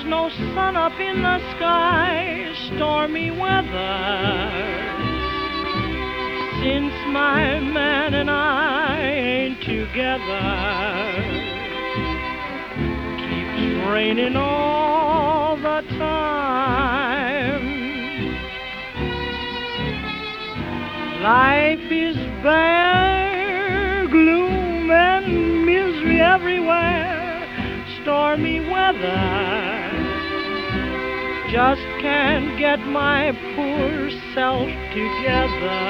no sun up in the sky, stormy weather. Since my man and I ain't together, keeps raining all the time. Life is bare, gloom and misery everywhere, stormy weather. Just can't get my poor self together.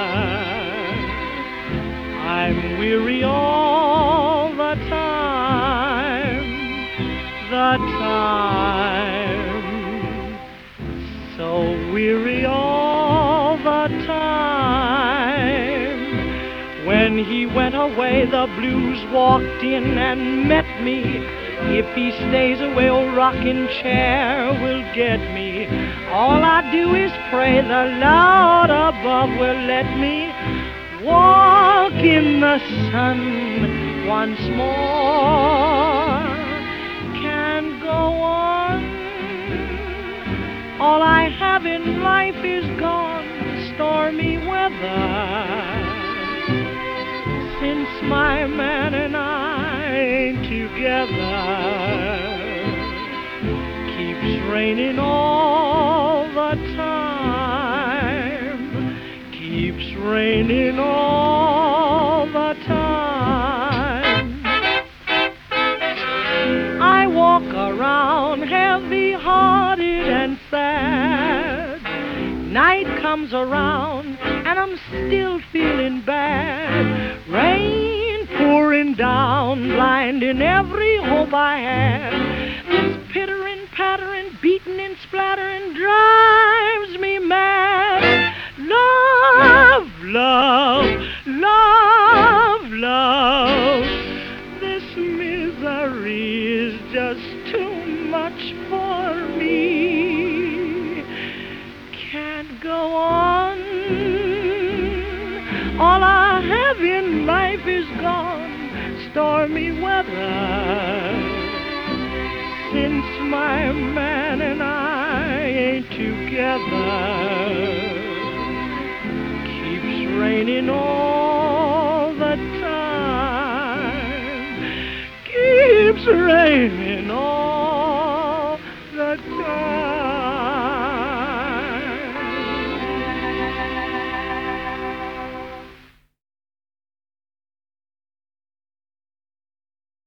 I'm weary all the time, so weary all the time. When he went away, the blues walked in and met me. If he stays away, old rocking chair will get me. All I do is pray the Lord above will let me walk in the sun once more. Can't go on. All I have in life is gone, stormy weather. Since my man and I ain't together, keeps raining all the time, keeps raining all the time. I walk around heavy-hearted and sad. Night comes around and I'm still feeling bad. Rain pouring down, blinding every hope I had. This pittering, pattering, beating and splattering drives me mad. Love, love, love, love. This misery is just too much for me. Can't go on. All I have in life is gone, stormy weather. Since my man and I ain't together, keeps raining all the time, keeps raining all